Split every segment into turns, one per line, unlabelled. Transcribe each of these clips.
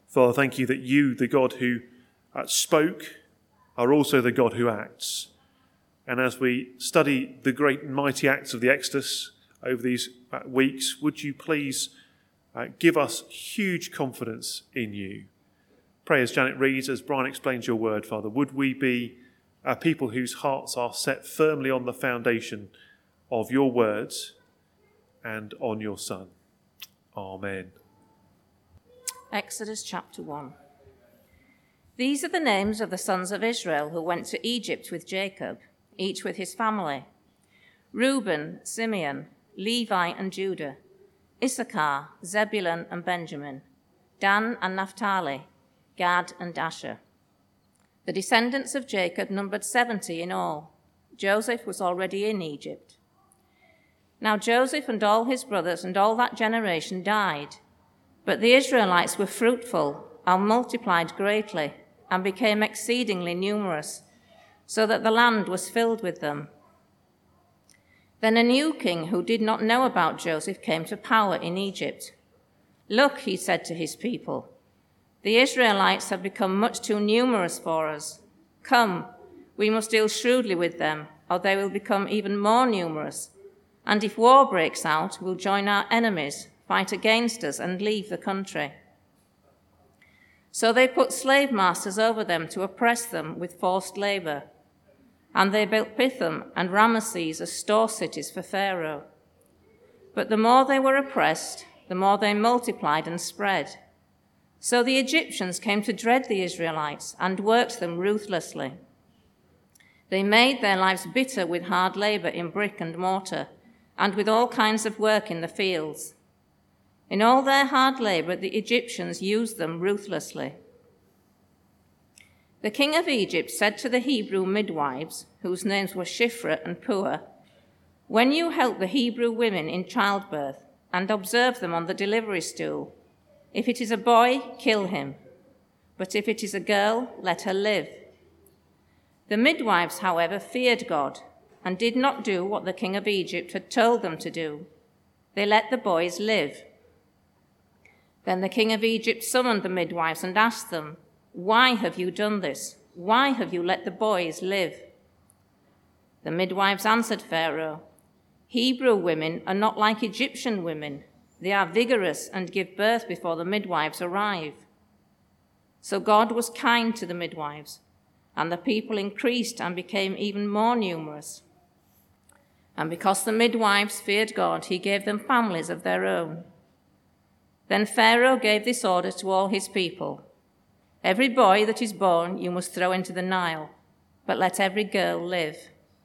Father, thank you that you, the God who spoke, are also the God who acts. And as we study the great and mighty acts of the Exodus over these weeks, would you please give us huge confidence in you? Pray as Janet reads, as Brian explains your word, Father, would we be people whose hearts are set firmly on the foundation of your words and on your Son. Amen.
Exodus chapter 1. These are the names of the sons of Israel who went to Egypt with Jacob, each with his family: Reuben, Simeon, Levi and Judah, Issachar, Zebulun and Benjamin, Dan and Naphtali, Gad and Asher. The descendants of Jacob numbered 70 in all. Joseph was already in Egypt. Now Joseph and all his brothers and all that generation died, but the Israelites were fruitful and multiplied greatly and became exceedingly numerous, so that the land was filled with them. Then a new king who did not know about Joseph came to power in Egypt. "Look," he said to his people, "the Israelites have become much too numerous for us. Come, we must deal shrewdly with them, or they will become even more numerous. And if war breaks out, we'll join our enemies, fight against us, and leave the country." So they put slave masters over them to oppress them with forced labor. And they built Pithom and Ramesses as store cities for Pharaoh. But the more they were oppressed, the more they multiplied and spread. So the Egyptians came to dread the Israelites and worked them ruthlessly. They made their lives bitter with hard labor in brick and mortar, and with all kinds of work in the fields. In all their hard labor, the Egyptians used them ruthlessly. The king of Egypt said to the Hebrew midwives, whose names were Shiphrah and Puah, "When you help the Hebrew women in childbirth and observe them on the delivery stool, if it is a boy, kill him, but if it is a girl, let her live." The midwives, however, feared God and did not do what the king of Egypt had told them to do. They let the boys live. Then the king of Egypt summoned the midwives and asked them, "Why have you done this? Why have you let the boys live?" The midwives answered Pharaoh, "Hebrew women are not like Egyptian women. They are vigorous and give birth before the midwives arrive." So God was kind to the midwives, and the people increased and became even more numerous. And because the midwives feared God, he gave them families of their own. Then Pharaoh gave this order to all his people: "Every boy that is born you must throw into the Nile, but let every girl live."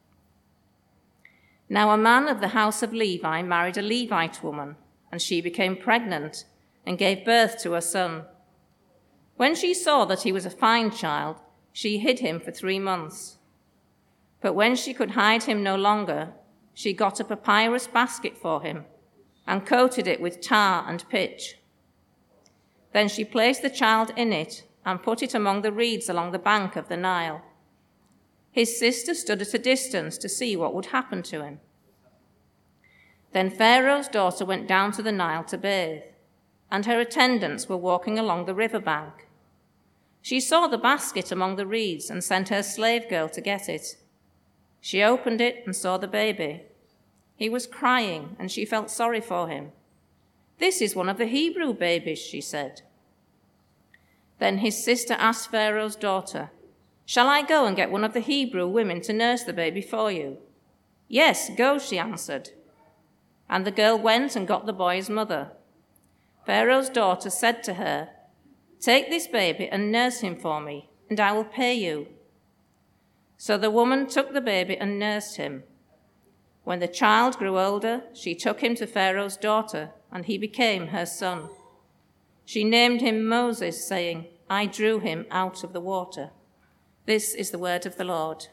Now a man of the house of Levi married a Levite woman, and she became pregnant and gave birth to a son. When she saw that he was a fine child, she hid him for 3 months. But when she could hide him no longer, she got a papyrus basket for him and coated it with tar and pitch. Then she placed the child in it and put it among the reeds along the bank of the Nile. His sister stood at a distance to see what would happen to him. Then Pharaoh's daughter went down to the Nile to bathe, and her attendants were walking along the river bank. She saw the basket among the reeds and sent her slave girl to get it. She opened it and saw the baby. He was crying, and she felt sorry for him. "This is one of the Hebrew babies," she said. Then his sister asked Pharaoh's daughter, "Shall I go and get one of the Hebrew women to nurse the baby for you?" "Yes, go," she answered. And the girl went and got the boy's mother. Pharaoh's daughter said to her, "Take this baby and nurse him for me, and I will pay you." So the woman took the baby and nursed him. When the child grew older, she took him to Pharaoh's daughter, and he became her son. She named him Moses, saying, "I drew him out of the water." This is the word of the Lord.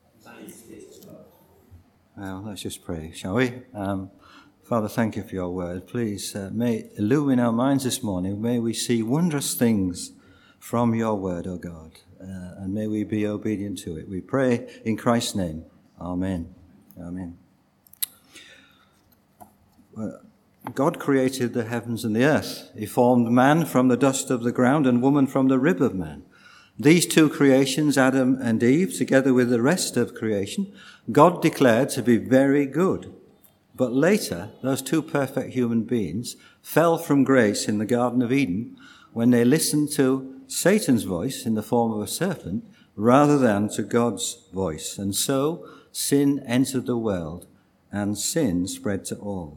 Well, let's just pray, shall we? Father, thank you for your word. Please, may it illumine our minds this morning. May we see wondrous things from your word, O God, and may we be obedient to it. We pray in Christ's name. Amen. Amen. Well, God created the heavens and the earth. He formed man from the dust of the ground and woman from the rib of man. These two creations, Adam and Eve, together with the rest of creation, God declared to be very good. But later, those two perfect human beings fell from grace in the Garden of Eden when they listened to Satan's voice in the form of a serpent rather than to God's voice. And so sin entered the world and sin spread to all.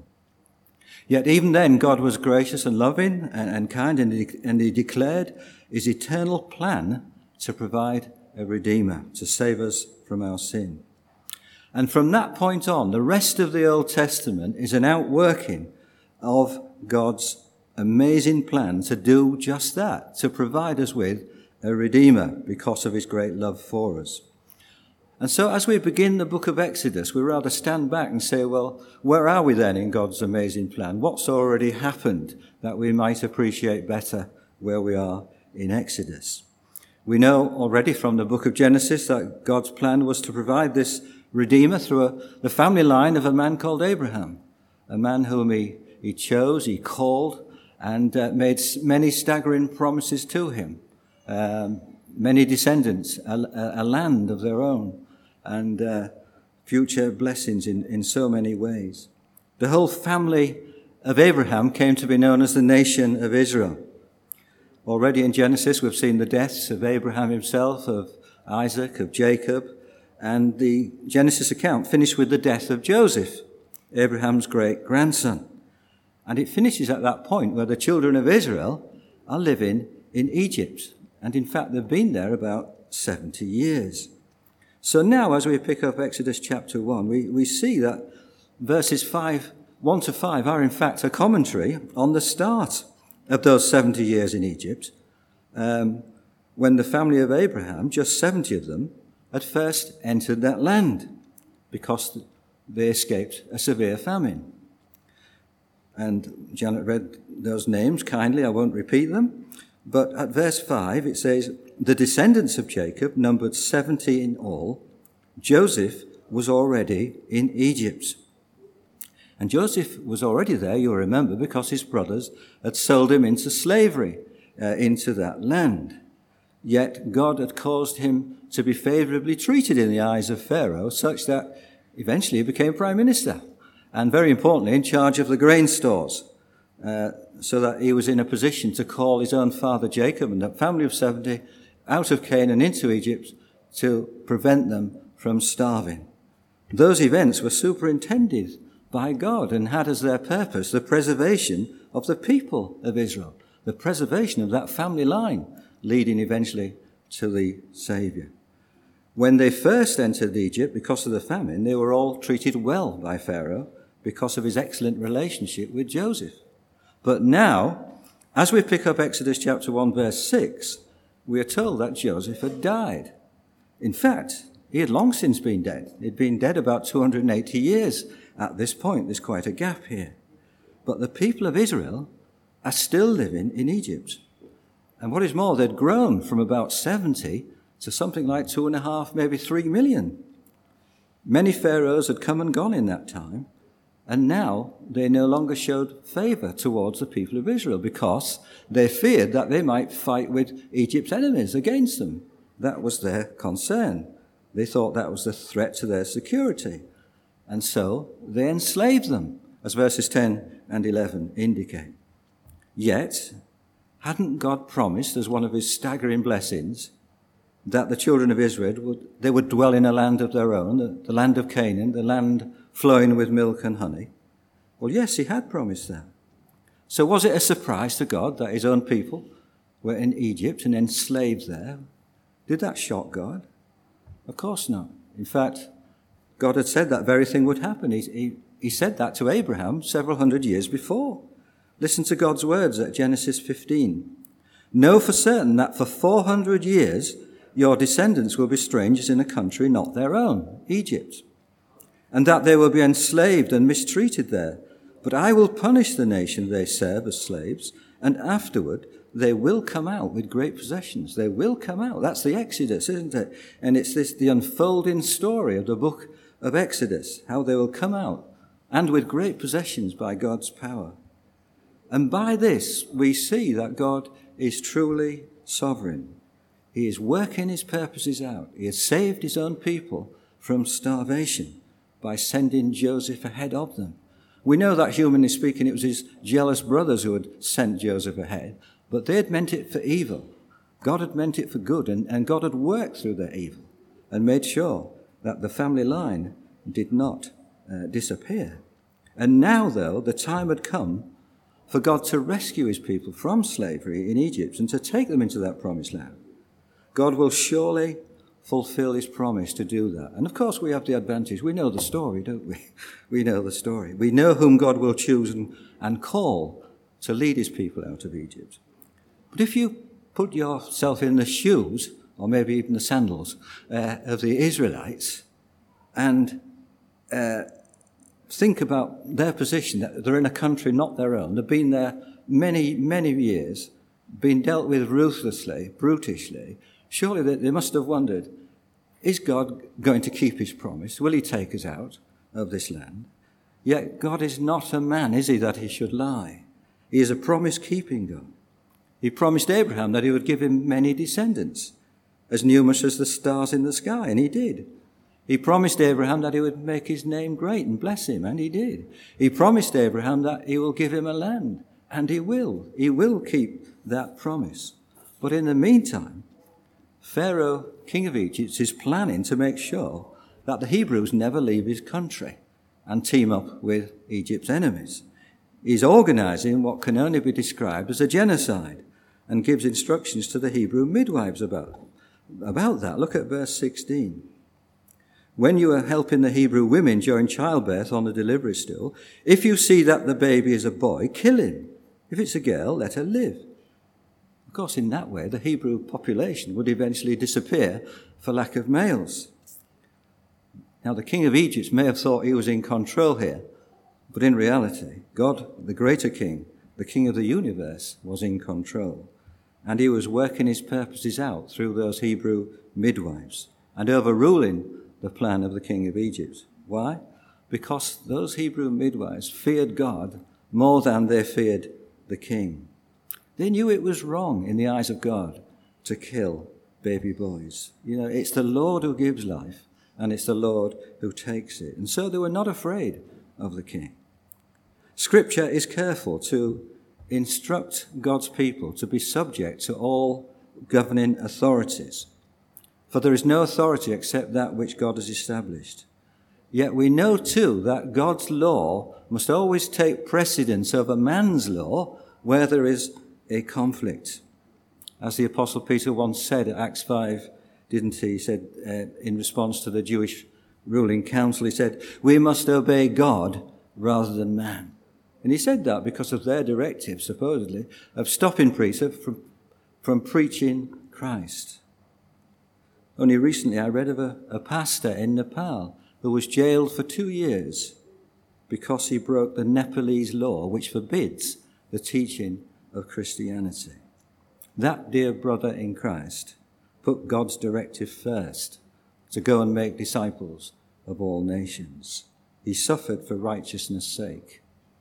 Yet even then, God was gracious and loving and kind, and he declared his eternal plan to provide a Redeemer, to save us from our sin. And from that point on, the rest of the Old Testament is an outworking of God's amazing plan to do just that, to provide us with a Redeemer because of his great love for us. And so as we begin the book of Exodus, we rather stand back and say, well, where are we then in God's amazing plan? What's already happened that we might appreciate better where we are in Exodus? We know already from the book of Genesis that God's plan was to provide this Redeemer through the family line of a man called Abraham, a man whom he chose, he called, and made many staggering promises to him. Many descendants, a land of their own, and future blessings in so many ways. The whole family of Abraham came to be known as the nation of Israel. Already in Genesis, we've seen the deaths of Abraham himself, of Isaac, of Jacob, and the Genesis account finished with the death of Joseph, Abraham's great-grandson. And it finishes at that point where the children of Israel are living in Egypt. And in fact, they've been there about 70 years. So now, as we pick up Exodus chapter 1, we see that verses 1 to 5 are in fact a commentary on the start of those 70 years in Egypt, when the family of Abraham, just 70 of them, had first entered that land because they escaped a severe famine. And Janet read those names kindly, I won't repeat them. But at verse 5, it says, the descendants of Jacob numbered 70 in all. Joseph was already in Egypt. And Joseph was already there, you'll remember, because his brothers had sold him into slavery, into that land. Yet God had caused him to be favorably treated in the eyes of Pharaoh, such that eventually he became prime minister, and very importantly, in charge of the grain stores, so that he was in a position to call his own father Jacob and a family of 70 out of Canaan into Egypt to prevent them from starving. Those events were superintended by God and had as their purpose the preservation of the people of Israel, the preservation of that family line, leading eventually to the Saviour. When they first entered Egypt, because of the famine, they were all treated well by Pharaoh because of his excellent relationship with Joseph. But now, as we pick up Exodus chapter 1, verse 6, we are told that Joseph had died. In fact, he had long since been dead. He'd been dead about 280 years at this point. There's quite a gap here. But the people of Israel are still living in Egypt. And what is more, they'd grown from about 70 to something like 2.5, maybe 3 million. Many pharaohs had come and gone in that time, and now they no longer showed favor towards the people of Israel because they feared that they might fight with Egypt's enemies against them. That was their concern. They thought that was the threat to their security. And so they enslaved them, as verses 10 and 11 indicate. Yet, hadn't God promised, as one of his staggering blessings, that the children of Israel would dwell in a land of their own, the land of Canaan, the land flowing with milk and honey? Well, yes, he had promised that. So was it a surprise to God that his own people were in Egypt and enslaved there? Did that shock God? Of course not. In fact, God had said that very thing would happen. He said that to Abraham several hundred years before. Listen to God's words at Genesis 15. Know for certain that for 400 years your descendants will be strangers in a country not their own, Egypt, and that they will be enslaved and mistreated there. But I will punish the nation they serve as slaves, and afterward they will come out with great possessions. They will come out. That's the Exodus, isn't it? And it's the unfolding story of the book of Exodus, how they will come out and with great possessions by God's power. And by this we see that God is truly sovereign. He is working his purposes out. He has saved his own people from starvation by sending Joseph ahead of them. We know that, humanly speaking, it was his jealous brothers who had sent Joseph ahead, but they had meant it for evil. God had meant it for good, and God had worked through their evil and made sure that the family line did not disappear. And now, though, the time had come for God to rescue his people from slavery in Egypt and to take them into that promised land. God will surely fulfill his promise to do that. And of course we have the advantage. We know the story, don't we? We know the story. We know whom God will choose and call to lead his people out of Egypt. But if you put yourself in the shoes, or maybe even the sandals, of the Israelites, and think about their position, that they're in a country not their own, they've been there many, many years, been dealt with ruthlessly, brutishly, surely they must have wondered, is God going to keep his promise? Will he take us out of this land? Yet God is not a man, is he, that he should lie? He is a promise-keeping God. He promised Abraham that he would give him many descendants, as numerous as the stars in the sky, and he did. He promised Abraham that he would make his name great and bless him, and he did. He promised Abraham that he will give him a land, and he will. He will keep that promise. But in the meantime, Pharaoh, king of Egypt, is planning to make sure that the Hebrews never leave his country and team up with Egypt's enemies. He's organizing what can only be described as a genocide and gives instructions to the Hebrew midwives about that. Look at verse 16. When you are helping the Hebrew women during childbirth on the delivery stool, if you see that the baby is a boy, kill him. If it's a girl, let her live. Of course, in that way, the Hebrew population would eventually disappear for lack of males. Now, the king of Egypt may have thought he was in control here, but in reality, God, the greater king, the king of the universe, was in control. And he was working his purposes out through those Hebrew midwives and overruling the plan of the king of Egypt. Why? Because those Hebrew midwives feared God more than they feared the king. They knew it was wrong in the eyes of God to kill baby boys. You know, it's the Lord who gives life, and it's the Lord who takes it. And so they were not afraid of the king. Scripture is careful to instruct God's people to be subject to all governing authorities. For there is no authority except that which God has established. Yet we know too that God's law must always take precedence over man's law where there is a conflict. As the Apostle Peter once said at Acts 5, didn't he? He said, in response to the Jewish ruling council, he said, we must obey God rather than man. And he said that because of their directive, supposedly, of stopping preachers from preaching Christ. Only recently I read of a pastor in Nepal who was jailed for 2 years because he broke the Nepalese law which forbids the teaching of Christianity. That dear brother in Christ put God's directive first to go and make disciples of all nations. He suffered for righteousness' sake.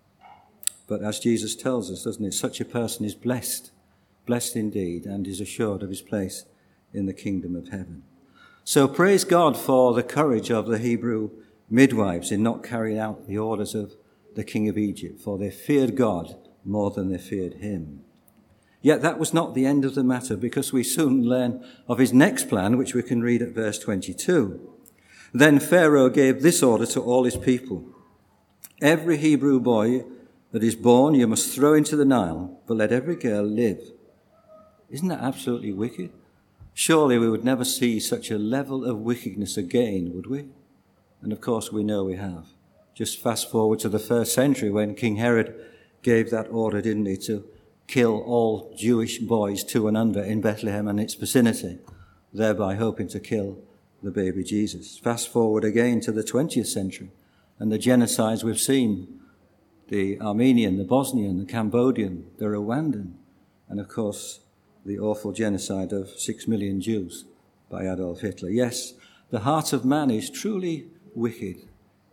But as Jesus tells us, doesn't it, such a person is blessed indeed, and is assured of his place in the kingdom of heaven. So praise God for the courage of the Hebrew midwives in not carrying out the orders of the king of Egypt, for they feared God more than they feared him. Yet that was not the end of the matter, because we soon learn of his next plan, which we can read at verse 22. Then Pharaoh gave this order to all his people. Every Hebrew boy that is born you must throw into the Nile, but let every girl live. Isn't that absolutely wicked? Surely we would never see such a level of wickedness again, would we? And of course we know we have. Just fast forward to the 1st century when King Herod gave that order, didn't he, to kill all Jewish boys 2 and under in Bethlehem and its vicinity, thereby hoping to kill the baby Jesus. Fast forward again to the 20th century and the genocides we've seen, the Armenian, the Bosnian, the Cambodian, the Rwandan, and of course the awful genocide of 6 million Jews by Adolf Hitler. Yes, the heart of man is truly wicked.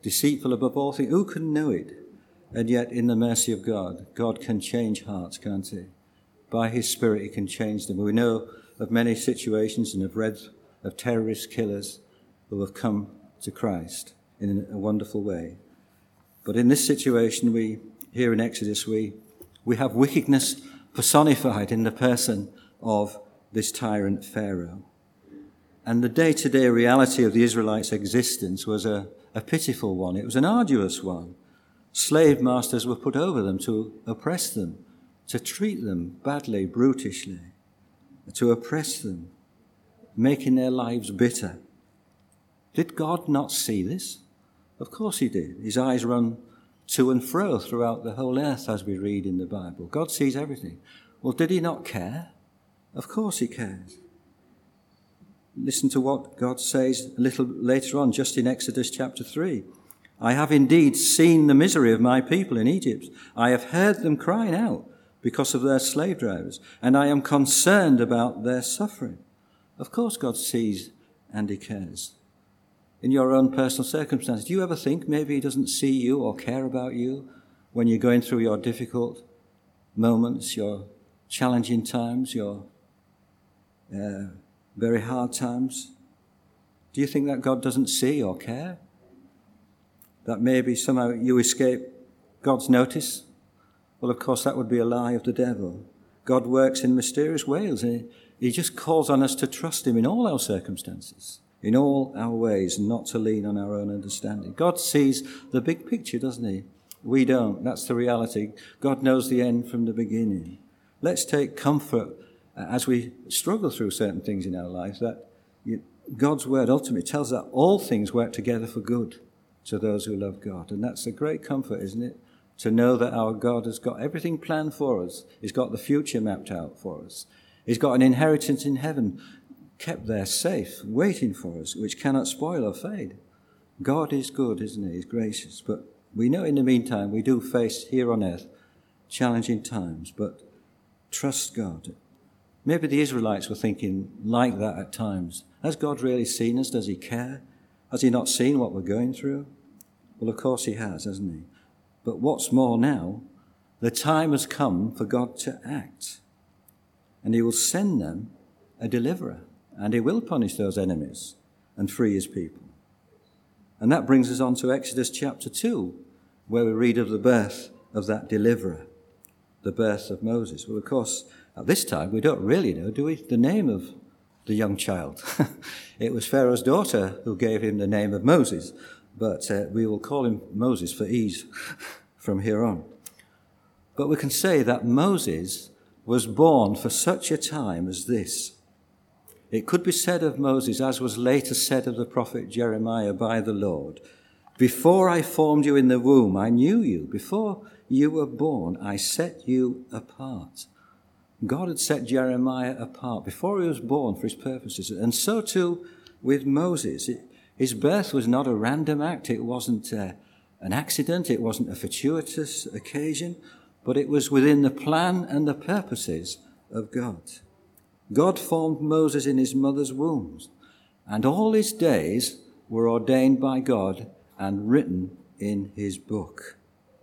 deceitful above all things. Who can know it? And yet, in the mercy of God, God can change hearts, can't he? By his Spirit, he can change them. We know of many situations and have read of terrorist killers who have come to Christ in a wonderful way. But in this situation, here in Exodus, we have wickedness personified in the person of this tyrant Pharaoh. And the day-to-day reality of the Israelites' existence was a pitiful one. It was an arduous one. Slave masters were put over them to oppress them, to treat them badly, brutishly, to oppress them, making their lives bitter. Did God not see this? Of course he did. His eyes run to and fro throughout the whole earth, as we read in the Bible. God sees everything. Well, did he not care? Of course he cares. Listen to what God says a little later on, just in Exodus chapter 3. I have indeed seen the misery of my people in Egypt. I have heard them crying out because of their slave drivers, and I am concerned about their suffering. Of course God sees and he cares. In your own personal circumstances, do you ever think maybe he doesn't see you or care about you when you're going through your difficult moments, your challenging times, your very hard times? Do you think that God doesn't see or care? That maybe somehow you escape God's notice? Well, of course, that would be a lie of the devil. God works in mysterious ways. He just calls on us to trust him in all our circumstances, in all our ways, and not to lean on our own understanding. God sees the big picture, doesn't he? We don't. That's the reality. God knows the end from the beginning. Let's take comfort as we struggle through certain things in our lives, that God's word ultimately tells us that all things work together for good to those who love God. And that's a great comfort, isn't it? To know that our God has got everything planned for us. He's got the future mapped out for us. He's got an inheritance in heaven kept there safe, waiting for us, which cannot spoil or fade. God is good, isn't he? He's gracious. But we know in the meantime we do face here on earth challenging times, but trust God. Maybe the Israelites were thinking like that at times. Has God really seen us? Does he care? Has he not seen what we're going through? Well, of course he has, hasn't he? But what's more now, the time has come for God to act. And he will send them a deliverer. And he will punish those enemies and free his people. And that brings us on to Exodus chapter 2, where we read of the birth of that deliverer, the birth of Moses. Well, of course, at this time, we don't really know, do we, the name of the young child. It was Pharaoh's daughter who gave him the name of Moses, but we will call him Moses for ease from here on. But we can say that Moses was born for such a time as this. It could be said of Moses, as was later said of the prophet Jeremiah by the Lord, before I formed you in the womb, I knew you. Before you were born, I set you apart. God had set Jeremiah apart before he was born for his purposes. And so too with Moses. His birth was not a random act. It wasn't an accident. It wasn't a fortuitous occasion. But it was within the plan and the purposes of God. God formed Moses in his mother's womb. And all his days were ordained by God and written in his book,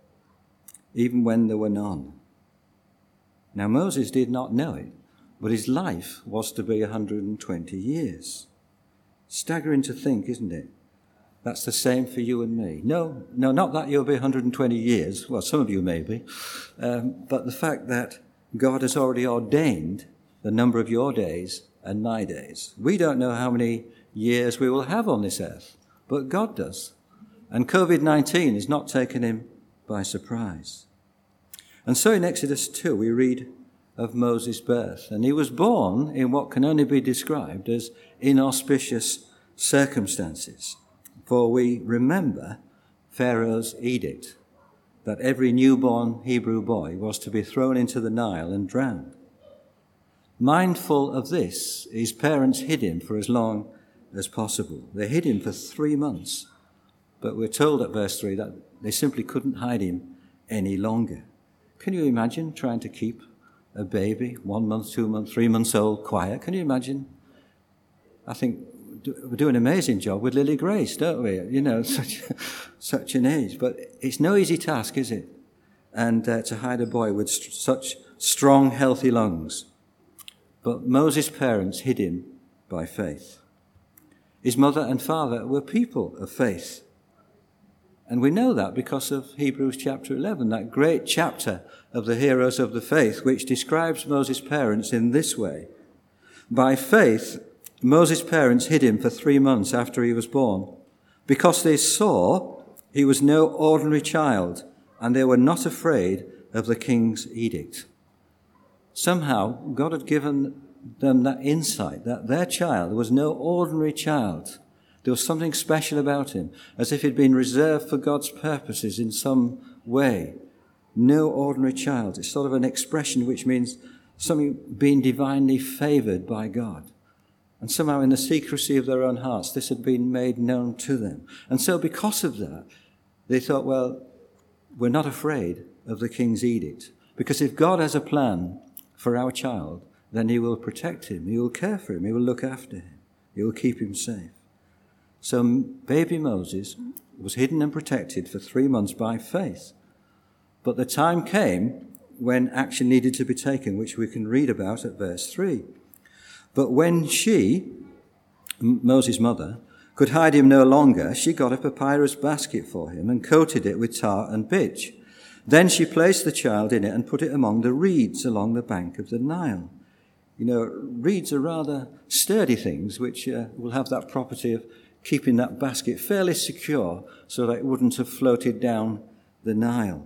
even when there were none. Now, Moses did not know it, but his life was to be 120 years. Staggering to think, isn't it? That's the same for you and me. No, not that you'll be 120 years. Well, some of you may be. But the fact that God has already ordained the number of your days and my days. We don't know how many years we will have on this earth, but God does. And COVID-19 has not taken him by surprise. And so in Exodus 2, we read of Moses' birth. And he was born in what can only be described as inauspicious circumstances. For we remember Pharaoh's edict that every newborn Hebrew boy was to be thrown into the Nile and drowned. Mindful of this, his parents hid him for as long as possible. They hid him for 3 months. But we're told at verse 3 that they simply couldn't hide him any longer. Can you imagine trying to keep a baby, 1 month, 2 months, 3 months old, quiet? Can you imagine? I think do an amazing job with Lily Grace, don't we? You know, such an age. But it's no easy task, is it? And to hide a boy with such strong, healthy lungs. But Moses' parents hid him by faith. His mother and father were people of faith. And we know that because of Hebrews chapter 11, that great chapter of the heroes of the faith, which describes Moses' parents in this way. By faith, Moses' parents hid him for 3 months after he was born, because they saw he was no ordinary child, and they were not afraid of the king's edict. Somehow, God had given them that insight that their child was no ordinary child. There was something special about him, as if he'd been reserved for God's purposes in some way. No ordinary child. It's sort of an expression which means something being divinely favoured by God. And somehow in the secrecy of their own hearts, this had been made known to them. And so because of that, they thought, well, we're not afraid of the king's edict. Because if God has a plan for our child, then he will protect him, he will care for him, he will look after him, he will keep him safe. So baby Moses was hidden and protected for 3 months by faith. But the time came when action needed to be taken, which we can read about at verse 3. But when she, Moses' mother, could hide him no longer, she got a papyrus basket for him and coated it with tar and pitch. Then she placed the child in it and put it among the reeds along the bank of the Nile. You know, reeds are rather sturdy things, which will have that property of keeping that basket fairly secure so that it wouldn't have floated down the Nile.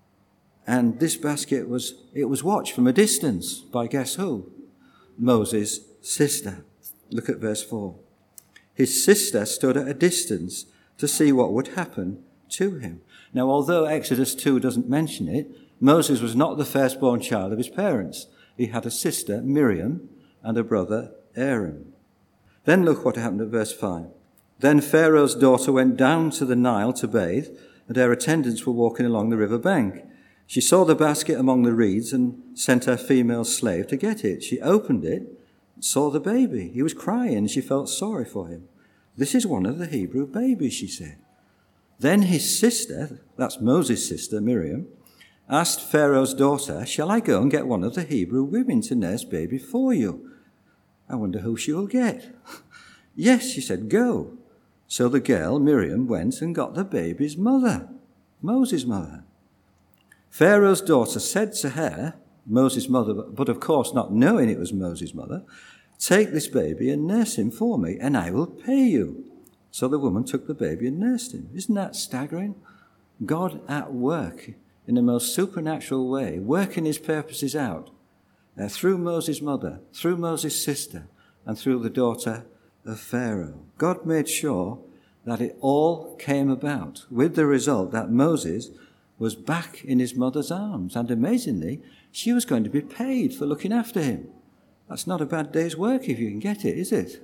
And this basket was watched from a distance by guess who? Moses' sister. Look at verse 4. His sister stood at a distance to see what would happen to him. Now, although Exodus 2 doesn't mention it, Moses was not the firstborn child of his parents. He had a sister, Miriam, and a brother, Aaron. Then look what happened at verse 5. Then Pharaoh's daughter went down to the Nile to bathe, and her attendants were walking along the river bank. She saw the basket among the reeds and sent her female slave to get it. She opened it and saw the baby. He was crying, and she felt sorry for him. This is one of the Hebrew babies, she said. Then his sister, that's Moses' sister, Miriam, asked Pharaoh's daughter, shall I go and get one of the Hebrew women to nurse baby for you? I wonder who she will get. Yes, she said, go. So the girl, Miriam, went and got the baby's mother, Moses' mother. Pharaoh's daughter said to her, Moses' mother, but of course not knowing it was Moses' mother, take this baby and nurse him for me, and I will pay you. So the woman took the baby and nursed him. Isn't that staggering? God at work in the most supernatural way, working his purposes out through Moses' mother, through Moses' sister, and through the daughter of Pharaoh. God made sure that it all came about with the result that Moses was back in his mother's arms. And amazingly, she was going to be paid for looking after him. That's not a bad day's work if you can get it, is it?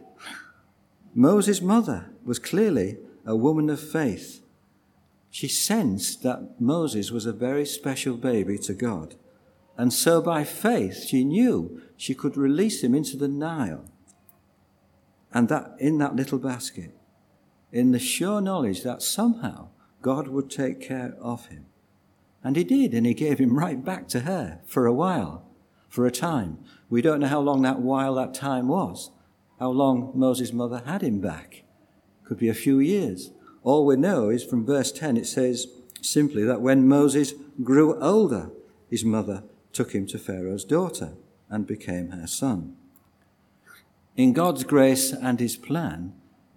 Moses' mother was clearly a woman of faith. She sensed that Moses was a very special baby to God. And so by faith, she knew she could release him into the Nile. And that in that little basket, in the sure knowledge that somehow God would take care of him. And he did, and he gave him right back to her for a while, for a time. We don't know how long that time was, how long Moses' mother had him back. Could be a few years. All we know is from verse 10, it says simply that when Moses grew older, his mother took him to Pharaoh's daughter and became her son. In God's grace and his plan,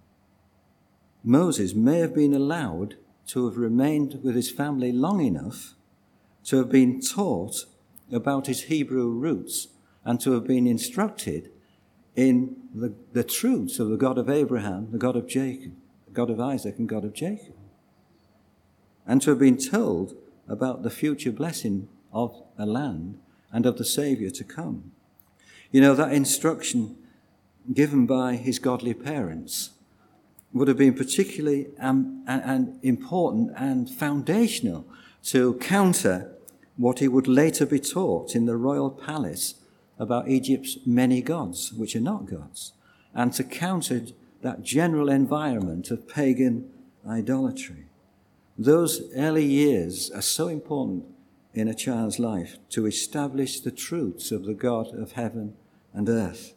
Moses may have been allowed to have remained with his family long enough to have been taught about his Hebrew roots and to have been instructed in the truths of the God of Abraham, the God of Jacob, the God of Isaac and God of Jacob, and to have been told about the future blessing of a land and of the Saviour to come. You know, that instruction given by his godly parents would have been particularly and important and foundational to counter what he would later be taught in the royal palace about Egypt's many gods, which are not gods, and to counter that general environment of pagan idolatry. Those early years are so important in a child's life to establish the truths of the God of heaven and earth.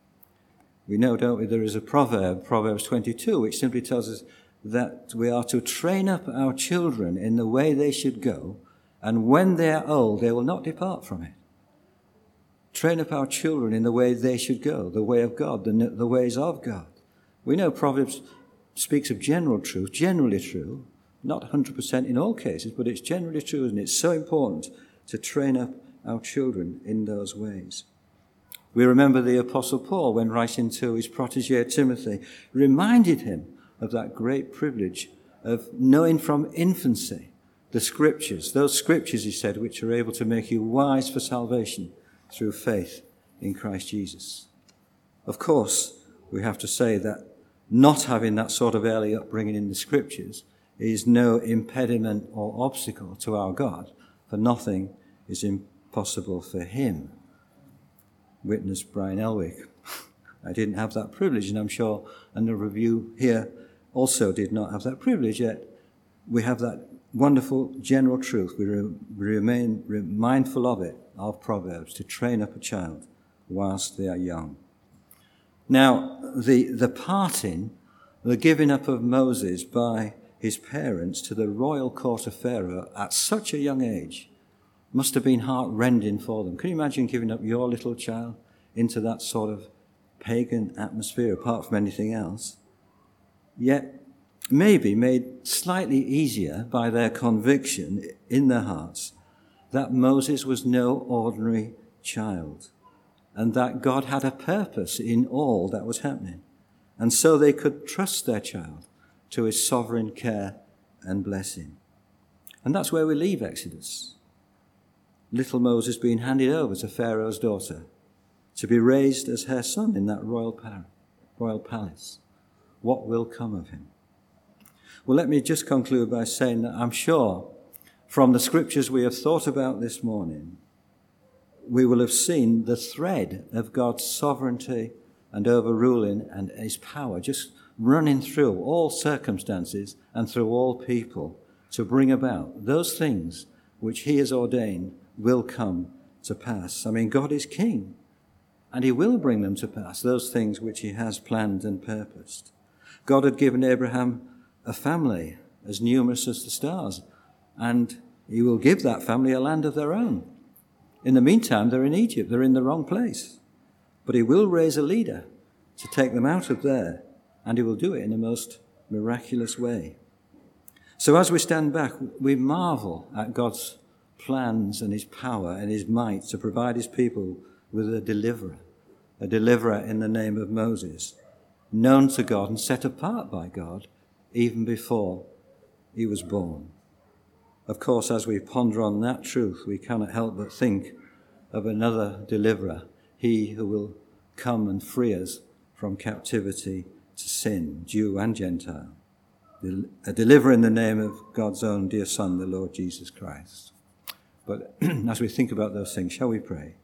We know, don't we, there is a proverb, Proverbs 22, which simply tells us that we are to train up our children in the way they should go, and when they are old, they will not depart from it. Train up our children in the way they should go, the way of God, the ways of God. We know Proverbs speaks of general truth, generally true, not 100% in all cases, but it's generally true, and it's so important to train up our children in those ways. We remember the Apostle Paul, when writing to his protege Timothy, reminded him of that great privilege of knowing from infancy the scriptures, those scriptures, he said, which are able to make you wise for salvation through faith in Christ Jesus. Of course, we have to say that not having that sort of early upbringing in the scriptures is no impediment or obstacle to our God, for nothing is impossible for him. Witness Brian Elwick. I didn't have that privilege, and I'm sure a number of you here also did not have that privilege, yet we have that wonderful general truth. We remain mindful of it, of Proverbs, to train up a child whilst they are young. Now, the parting, the giving up of Moses by his parents to the royal court of Pharaoh at such a young age must have been heart-rending for them. Can you imagine giving up your little child into that sort of pagan atmosphere, apart from anything else? Yet, maybe made slightly easier by their conviction in their hearts that Moses was no ordinary child, and that God had a purpose in all that was happening. And so they could trust their child to his sovereign care and blessing. And that's where we leave Exodus. Little Moses being handed over to Pharaoh's daughter to be raised as her son in that royal palace. What will come of him? Well, let me just conclude by saying that I'm sure from the scriptures we have thought about this morning, we will have seen the thread of God's sovereignty and overruling and his power just running through all circumstances and through all people to bring about those things which he has ordained will come to pass. I mean, God is king, and he will bring them to pass, those things which he has planned and purposed. God had given Abraham a family as numerous as the stars, and he will give that family a land of their own. In the meantime, they're in Egypt. They're in the wrong place. But he will raise a leader to take them out of there, and he will do it in a most miraculous way. So as we stand back, we marvel at God's plans and his power and his might to provide his people with a deliverer in the name of Moses, known to God and set apart by God even before he was born. Of course, as we ponder on that truth, we cannot help but think of another deliverer, he who will come and free us from captivity to sin, Jew and Gentile, a deliverer in the name of God's own dear Son, the Lord Jesus Christ. But as we think about those things, shall we pray?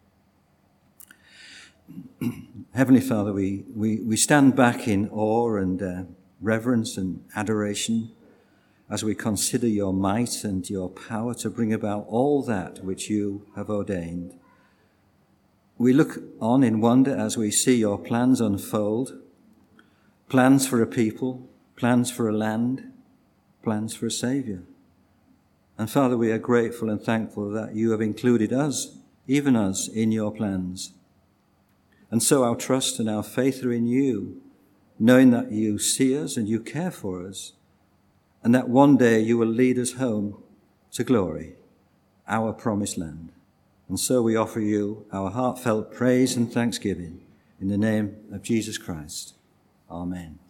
Heavenly Father, we stand back in awe and reverence and adoration as we consider your might and your power to bring about all that which you have ordained. We look on in wonder as we see your plans unfold, plans for a people, plans for a land, plans for a Saviour. And Father, we are grateful and thankful that you have included us, even us, in your plans. And so our trust and our faith are in you, knowing that you see us and you care for us, and that one day you will lead us home to glory, our promised land. And so we offer you our heartfelt praise and thanksgiving in the name of Jesus Christ. Amen.